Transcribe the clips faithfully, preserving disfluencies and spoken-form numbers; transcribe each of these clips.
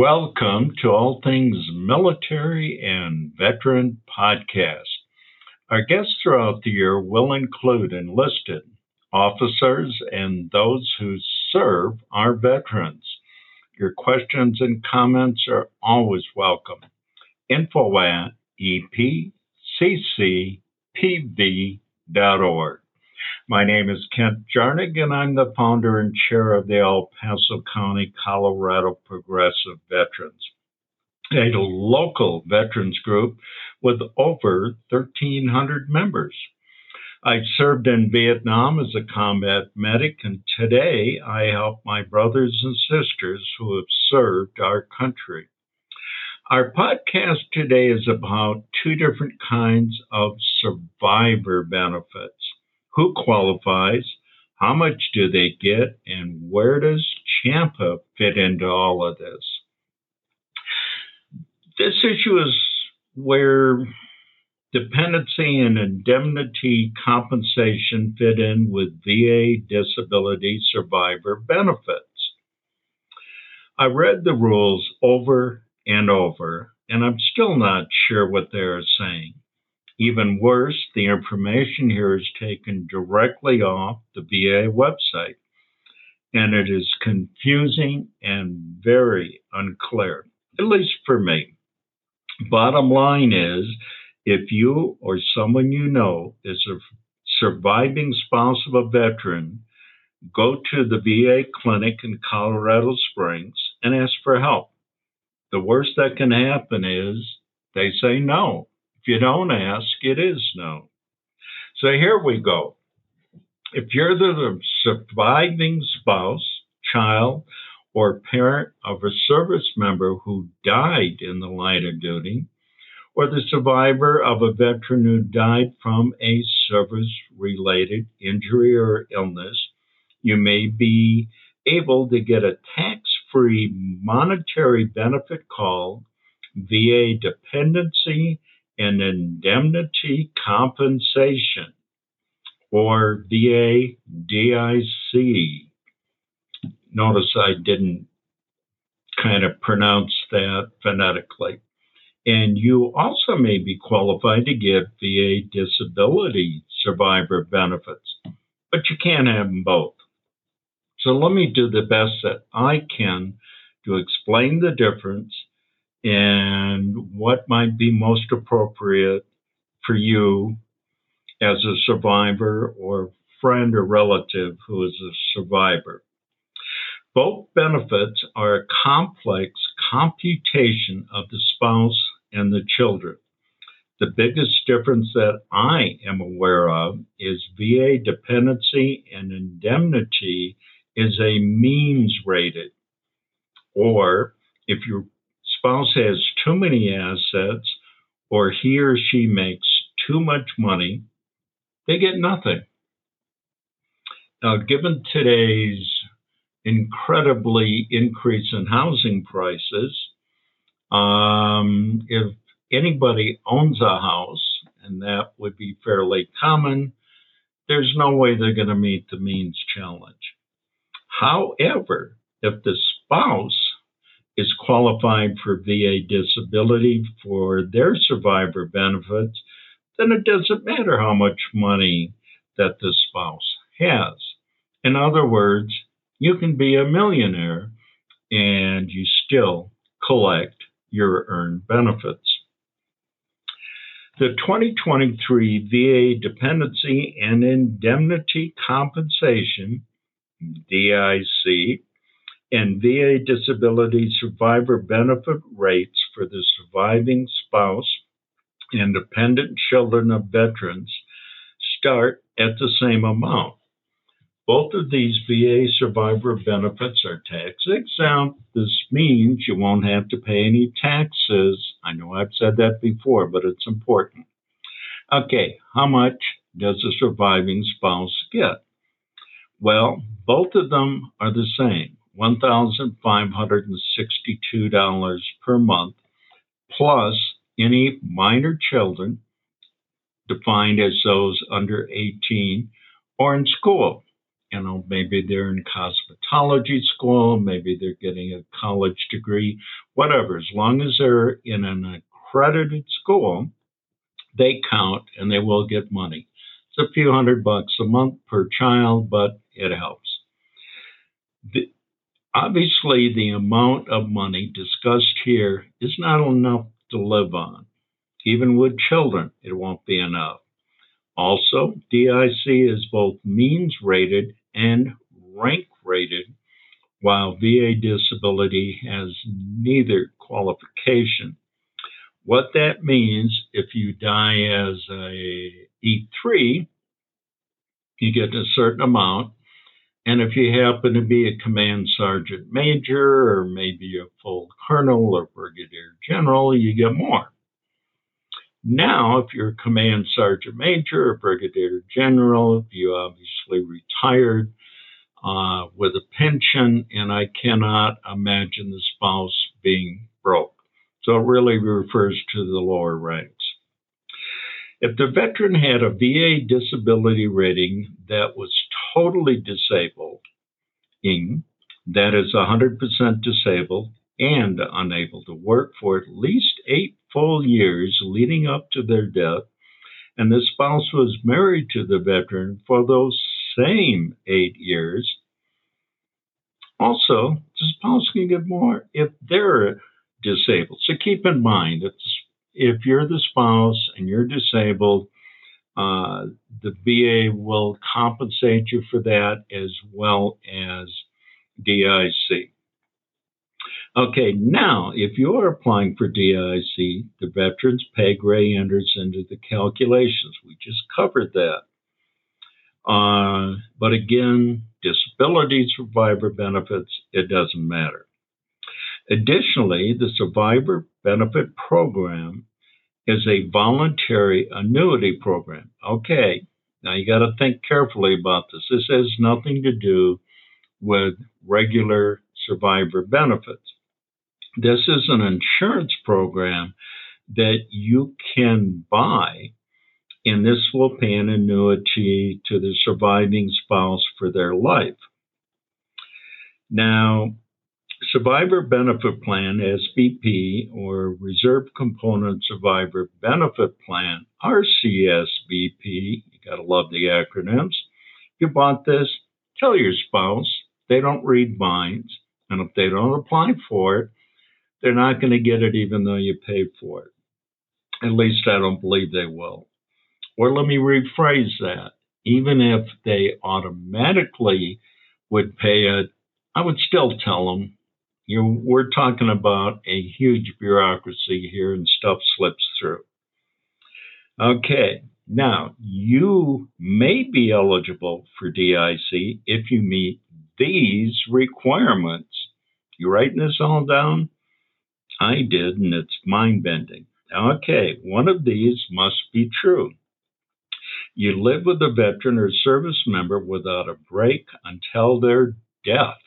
Welcome to All Things Military and Veteran Podcast. Our guests throughout the year will include enlisted officers and those who serve our veterans. Your questions and comments are always welcome. Info at e p c c p v dot org. My name is Kent Jarnig, and I'm the founder and chair of the El Paso County, Colorado Progressive Veterans, a local veterans group with over thirteen hundred members. I served in Vietnam as a combat medic, and today I help my brothers and sisters who have served our country. Our podcast today is about two different kinds of survivor benefits. Who qualifies, how much do they get, and where does CHAMPA fit into all of this? This issue is where dependency and indemnity compensation fit in with V A disability survivor benefits. I read the rules over and over, and I'm still not sure what they are saying. Even worse, the information here is taken directly off the V A website, and it is confusing and very unclear, at least for me. Bottom line is, if you or someone you know is a surviving spouse of a veteran, go to the V A clinic in Colorado Springs and ask for help. The worst that can happen is they say no. If you don't ask, it is no. So here we go. If you're the surviving spouse, child, or parent of a service member who died in the line of duty, or the survivor of a veteran who died from a service-related injury or illness, you may be able to get a tax-free monetary benefit called V A Dependency and Indemnity Compensation, or V A D I C. Notice I didn't kind of pronounce that phonetically. And you also may be qualified to get V A disability survivor benefits, but you can't have them both. So let me do the best that I can to explain the difference and what might be most appropriate for you as a survivor or friend or relative who is a survivor. Both benefits are a complex computation of the spouse and the children. The biggest difference that I am aware of is V A dependency and indemnity is a means rated, or if your spouse has too many assets or he or she makes too much money, they get nothing. Now, given today's incredibly increase in housing prices, um, if anybody owns a house, and that would be fairly common, there's no way they're going to meet the means challenge. However, if the spouse is qualified for V A disability for their survivor benefits, then it doesn't matter how much money that the spouse has. In other words, you can be a millionaire and you still collect your earned benefits. The twenty twenty-three V A Dependency and Indemnity Compensation, D I C, and V A disability survivor benefit rates for the surviving spouse and dependent children of veterans start at the same amount. Both of these V A survivor benefits are tax exempt. This means you won't have to pay any taxes. I know I've said that before, but it's important. Okay, how much does a surviving spouse get? Well, both of them are the same, one thousand five hundred sixty-two dollars per month, plus any minor children, defined as those under eighteen or in school. You know, maybe they're in cosmetology school, maybe they're getting a college degree, whatever. As long as they're in an accredited school, they count and they will get money. It's a few hundred bucks a month per child, but it helps. The, obviously, the amount of money discussed here is not enough to live on. Even with children, it won't be enough. Also, D I C is both means rated and rank rated, while V A disability has neither qualification. What that means, if you die as a E three, you get a certain amount. And if you happen to be a command sergeant major or maybe a full colonel or brigadier general, you get more. Now, if you're a command sergeant major or brigadier general, you obviously retired uh, with a pension, and I cannot imagine the spouse being broke. So it really refers to the lower ranks. If the veteran had a V A disability rating that was totally disabled, that is one hundred percent disabled and unable to work for at least eight full years leading up to their death, and the spouse was married to the veteran for those same eight years, also, the spouse can get more if they're disabled. So keep in mind, if, if you're the spouse and you're disabled, uh, the V A will compensate you for that as well as D I C. Okay, now, if you're applying for D I C, the veteran's pay grade enters into the calculations. We just covered that. Uh, but again, disability survivor benefits, it doesn't matter. Additionally, the survivor benefit program is a voluntary annuity program. Okay, now you got to think carefully about this. This has nothing to do with regular survivor benefits. This is an insurance program that you can buy, and this will pay an annuity to the surviving spouse for their life. Now, Survivor Benefit Plan, S B P, or Reserve Component Survivor Benefit Plan, R C S B P, you gotta love the acronyms. If you bought this, tell your spouse they don't read minds, and if they don't apply for it, they're not going to get it even though you paid for it. At least I don't believe they will. Or let me rephrase that. Even if they automatically would pay it, I would still tell them, you know, we're talking about a huge bureaucracy here and stuff slips through. Okay, now you may be eligible for D I C if you meet these requirements. You writing this all down? I did, and it's mind-bending. Okay, one of these must be true. You live with a veteran or service member without a break until their death.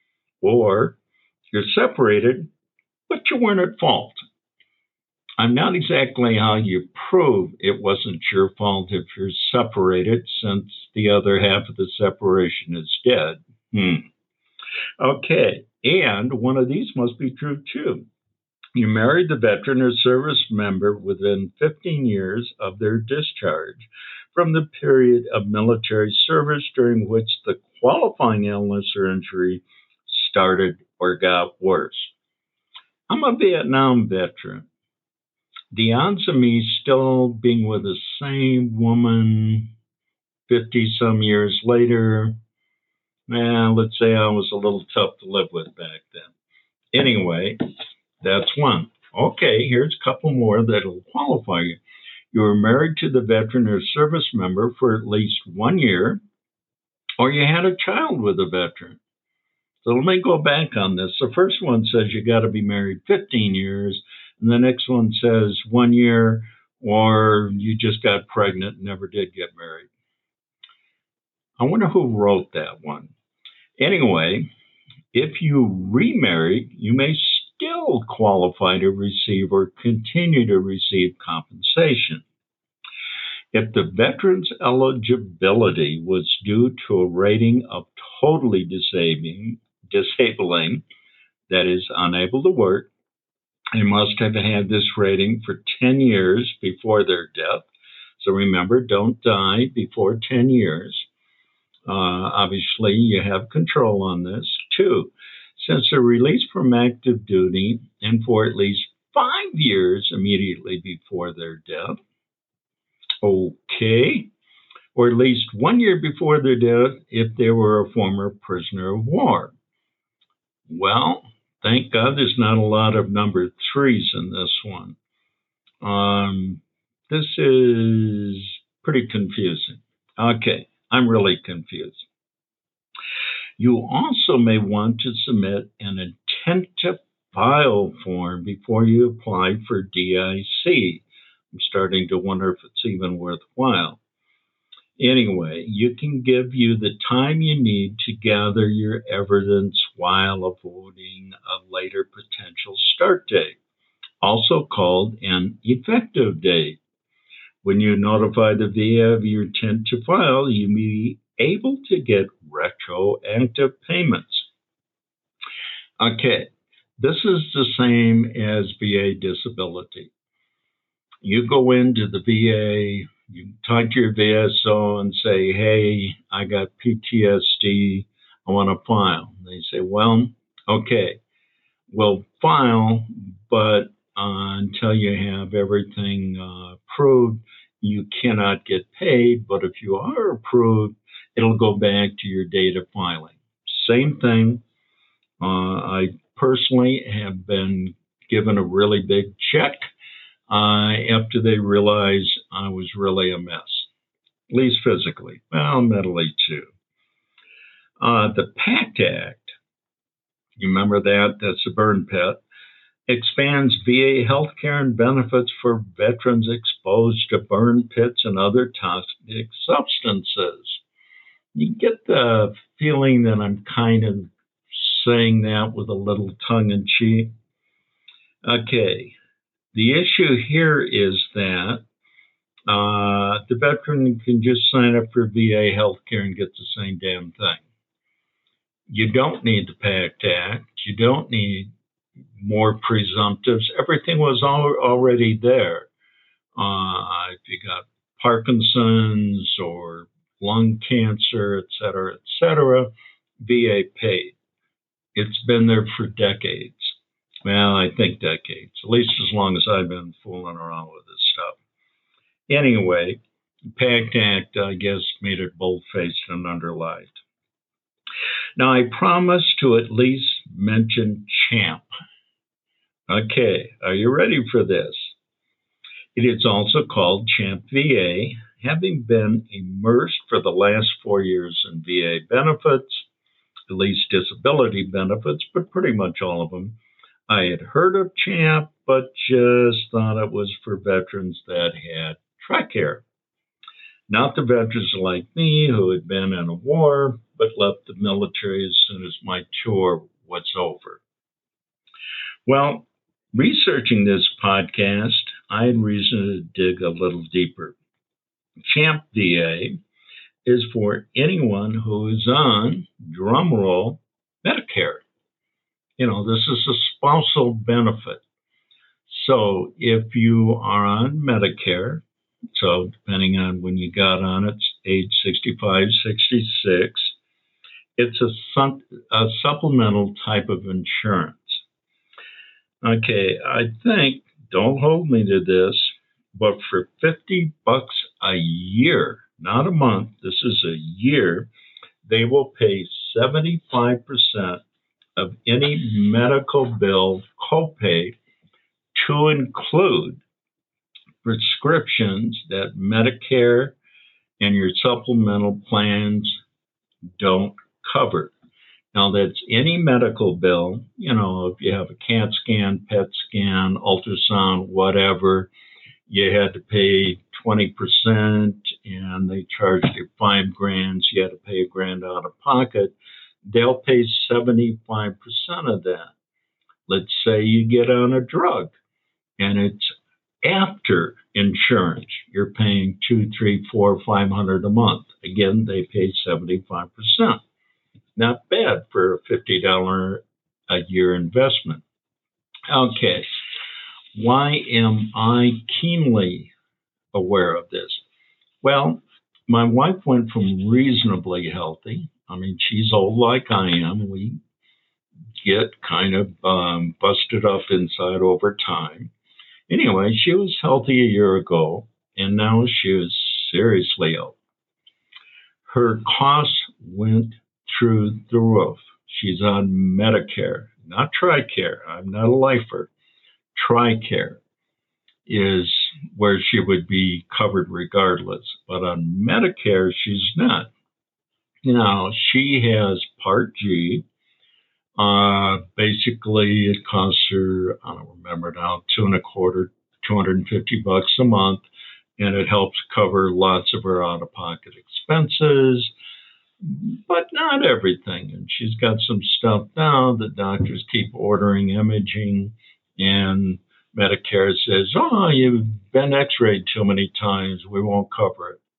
Or you're separated, but you weren't at fault. I'm not exactly how you prove it wasn't your fault if you're separated, since the other half of the separation is dead. Hmm. Okay, and one of these must be true too. You married the veteran or service member within fifteen years of their discharge from the period of military service during which the qualifying illness or injury started or got worse. I'm a Vietnam veteran. The odds of me still being with the same woman fifty-some years later, eh, let's say I was a little tough to live with back then. Anyway, that's one. Okay, here's a couple more that'll qualify you. You were married to the veteran or service member for at least one year, or you had a child with a veteran. So let me go back on this. The first one says you got to be married fifteen years, and the next one says one year, or you just got pregnant and never did get married. I wonder who wrote that one. Anyway, if you remarried, you may still qualify to receive or continue to receive compensation. If the veteran's eligibility was due to a rating of totally disabling, disabling, that is, unable to work, they must have had this rating for ten years before their death. So remember, don't die before ten years. Uh, obviously, you have control on this. Two, since they're released from active duty and for at least five years immediately before their death. Okay. Or at least one year before their death if they were a former prisoner of war. Well, thank God there's not a lot of number threes in this one. Um, this is pretty confusing. Okay, I'm really confused. You also may want to submit an intent to file form before you apply for D I C. I'm starting to wonder if it's even worthwhile. Anyway, you can give you the time you need to gather your evidence while avoiding a later potential start date, also called an effective date. When you notify the V A of your intent to file, you may be able to get retroactive payments. Okay, this is the same as V A disability. You go into the V A, you talk to your V S O and say, hey, I got P T S D, I want to file. They say, well, okay, we'll file, but uh, until you have everything uh, approved, you cannot get paid. But if you are approved, it'll go back to your date of filing. Same thing. Uh, I personally have been given a really big check Uh, after they realized I was really a mess, at least physically, well, mentally too. Uh, the PACT Act, you remember that? That's a burn pit, expands V A healthcare and benefits for veterans exposed to burn pits and other toxic substances. You get the feeling that I'm kind of saying that with a little tongue in cheek. Okay. The issue here is that uh, the veteran can just sign up for V A healthcare and get the same damn thing. You don't need the PACT Act. You don't need more presumptives. Everything was al- already there. Uh, if you got Parkinson's or lung cancer, et cetera, et cetera, V A paid. It's been there for decades. Well, I think decades, at least as long as I've been fooling around with this stuff. Anyway, the PACT Act, I guess, made it bold-faced and underlined. Now, I promised to at least mention CHAMP. Okay, are you ready for this? It is also called CHAMP V A, having been immersed for the last four years in V A benefits, at least disability benefits, but pretty much all of them. I had heard of CHAMP, but just thought it was for veterans that had TRICARE. Not the veterans like me who had been in a war, but left the military as soon as my tour was over. Well, researching this podcast, I had reason to dig a little deeper. CHAMP V A is for anyone who is on, drumroll, Medicare. You know, this is a spousal benefit. So if you are on Medicare, so depending on when you got on it, age sixty-five, sixty-six, it's a, su- a supplemental type of insurance. Okay, I think, don't hold me to this, but for fifty bucks a year, not a month, this is a year, they will pay seventy-five percent of any medical bill copay to include prescriptions that Medicare and your supplemental plans don't cover. Now, that's any medical bill, you know, if you have a CAT scan, P E T scan, ultrasound, whatever, you had to pay twenty percent and they charged you five grand, so you had to pay a grand out of pocket. They'll pay seventy-five percent of that. Let's say you get on a drug and it's after insurance. You're paying two, three, four, five hundred a month. Again, they pay seventy-five percent. Not bad for a fifty dollars a year investment. Okay, why am I keenly aware of this? Well, my wife went from reasonably healthy. I mean, she's old like I am. We get kind of um, busted up inside over time. Anyway, she was healthy a year ago, and now she is seriously ill. Her costs went through the roof. She's on Medicare, not TRICARE. I'm not a lifer. TRICARE is where she would be covered regardless. But on Medicare, she's not. Now, she has Part G. Uh, basically, it costs her, I don't remember now, two and a quarter, two hundred fifty bucks a month, and it helps cover lots of her out-of-pocket expenses, but not everything. And she's got some stuff now. The doctors keep ordering imaging, and Medicare says, oh, you've been x-rayed too many times. We won't cover it.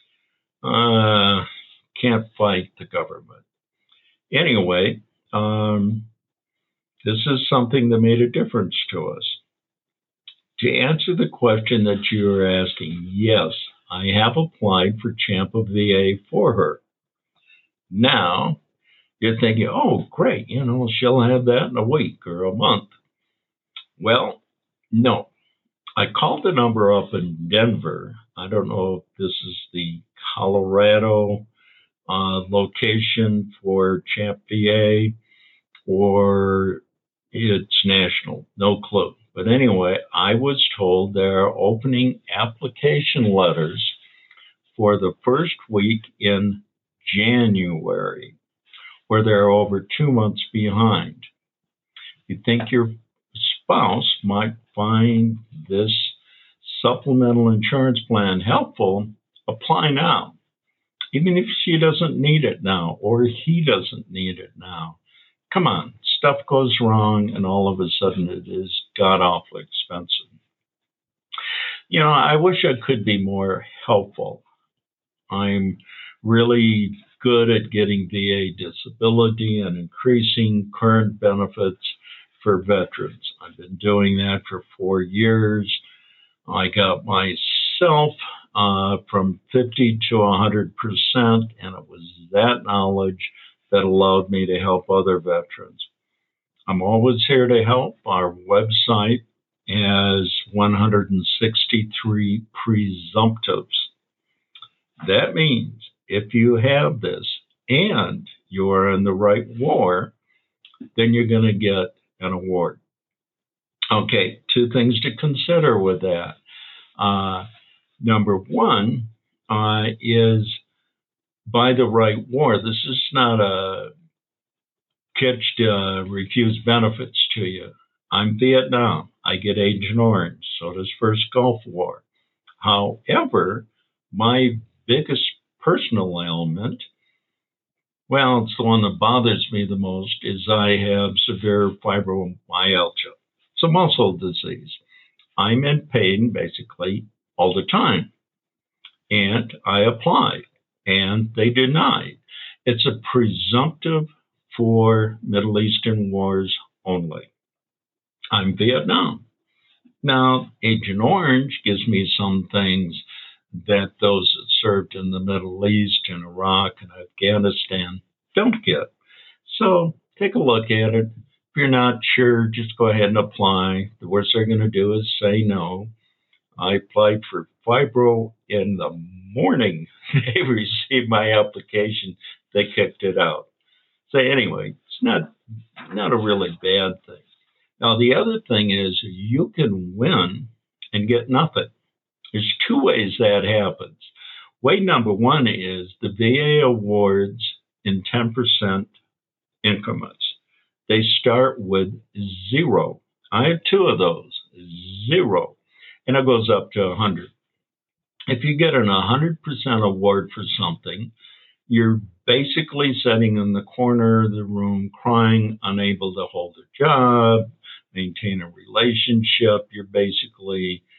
Uh, can't fight the government. Anyway, um, this is something that made a difference to us. To answer the question that you're asking, yes, I have applied for Champa V A for her. Now, you're thinking, oh, great, you know, she'll have that in a week or a month. Well, no. I called the number up in Denver. I don't know if this is the Colorado uh, location for Champ V A or it's national. No clue. But anyway, I was told they're opening application letters for the first week in January, where they're over two months behind. You think your spouse might find this supplemental insurance plan helpful, apply now. Even if she doesn't need it now or he doesn't need it now. Come on, stuff goes wrong and all of a sudden it is god-awfully expensive. You know, I wish I could be more helpful. I'm really good at getting V A disability and increasing current benefits for veterans. I've been doing that for four years. I got myself uh, from fifty to one hundred percent, and it was that knowledge that allowed me to help other veterans. I'm always here to help. Our website has one hundred sixty-three presumptives. That means if you have this and you are in the right war, then you're going to get an award. Okay, two things to consider with that. Uh, number one uh, is by the right war. This is not a catch to refuse benefits to you. I'm Vietnam. I get Agent Orange. So does First Gulf War. However, my biggest personal ailment, well, it's the one that bothers me the most, is I have severe fibromyalgia. It's a muscle disease. I'm in pain basically all the time. And I applied, and they denied. It's a presumptive for Middle Eastern wars only. I'm Vietnam. Now, Agent Orange gives me some things that those that served in the Middle East and Iraq and Afghanistan don't get. So take a look at it. If you're not sure, just go ahead and apply. The worst they're going to do is say no. I applied for fibro in the morning. They received my application. They kicked it out. So anyway, it's not, not a really bad thing. Now, the other thing is you can win and get nothing. There's two ways that happens. Way number one is the V A awards in ten percent increments. They start with zero. I have two of those, zero, and it goes up to one hundred. If you get an one hundred percent award for something, you're basically sitting in the corner of the room crying, unable to hold a job, maintain a relationship. You're basically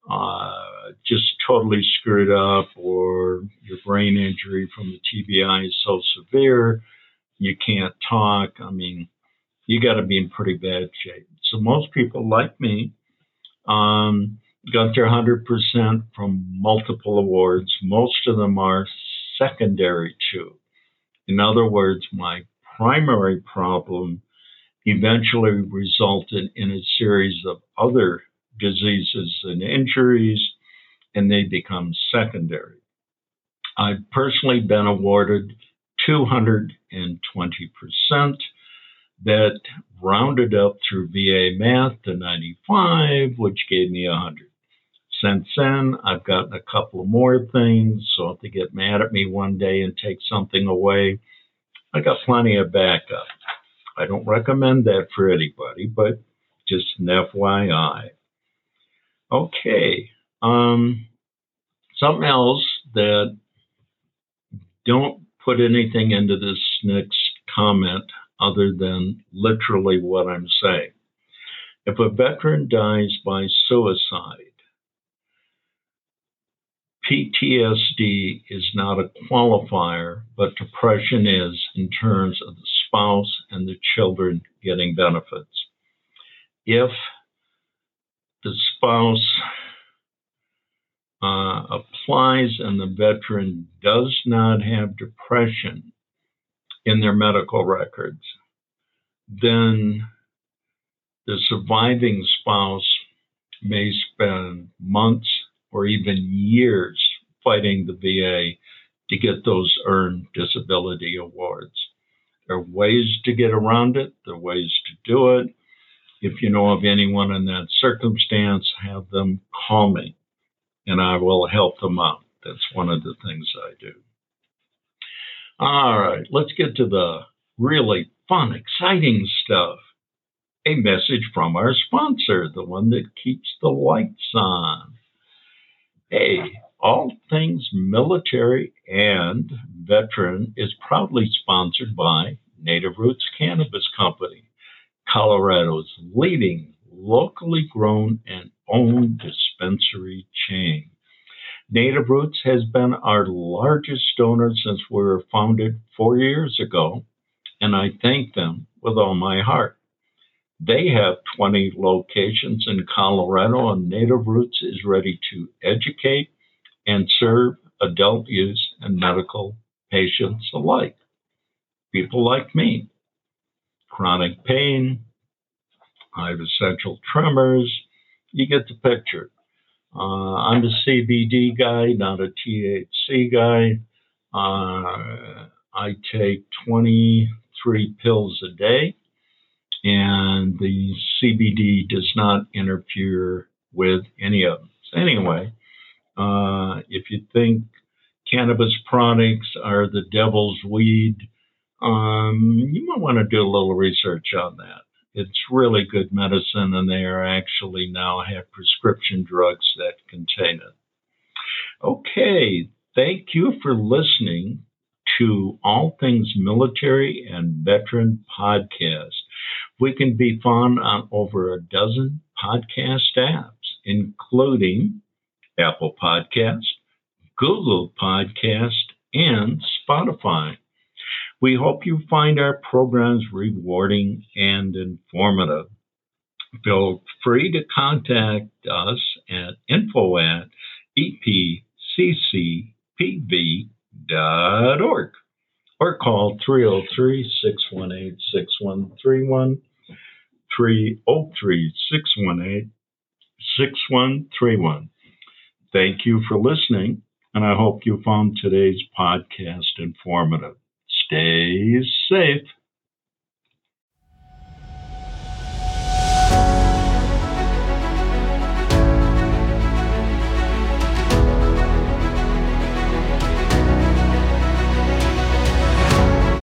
uh, just totally screwed up, or your brain injury from the T B I is so severe you can't talk. I mean, you got to be in pretty bad shape. So most people like me um, got their one hundred percent from multiple awards. Most of them are secondary to. In other words, my primary problem eventually resulted in a series of other diseases and injuries, and they become secondary. I've personally been awarded two hundred twenty percent. That rounded up through V A math to ninety-five, which gave me one hundred. Since then, I've gotten a couple of more things, so if they get mad at me one day and take something away, I got plenty of backup. I don't recommend that for anybody, but just an F Y I. Okay, um, something else that don't put anything into this next comment other than literally what I'm saying. If a veteran dies by suicide, P T S D is not a qualifier, but depression is in terms of the spouse and the children getting benefits. If the spouse uh, applies and the veteran does not have depression in their medical records, then the surviving spouse may spend months or even years fighting the V A to get those earned disability awards. There are ways to get around it. There are ways to do it. If you know of anyone in that circumstance, have them call me, and I will help them out. That's one of the things I do. All right, let's get to the really fun, exciting stuff. A message from our sponsor, the one that keeps the lights on. Hey, All Things Military and Veteran is proudly sponsored by Native Roots Cannabis Company, Colorado's leading locally grown and owned dispensary chain. Native Roots has been our largest donor since we were founded four years ago, and I thank them with all my heart. They have twenty locations in Colorado, and Native Roots is ready to educate and serve adult use and medical patients alike. People like me, chronic pain, I have essential tremors, you get the picture. Uh, I'm a C B D guy, not a T H C guy. Uh, I take twenty-three pills a day, and the C B D does not interfere with any of them. So anyway, uh, if you think cannabis products are the devil's weed, um, you might want to do a little research on that. It's really good medicine, and they are actually now have prescription drugs that contain it. Okay, thank you for listening to All Things Military and Veteran Podcast. We can be found on over a dozen podcast apps, including Apple Podcast, Google Podcast, and Spotify. We hope you find our programs rewarding and informative. Feel free to contact us at info at e p c c p v dot org or call three oh three, six one eight, six one three one, three oh three, six one eight, six one three one. Thank you for listening, and I hope you found today's podcast informative. Stay safe.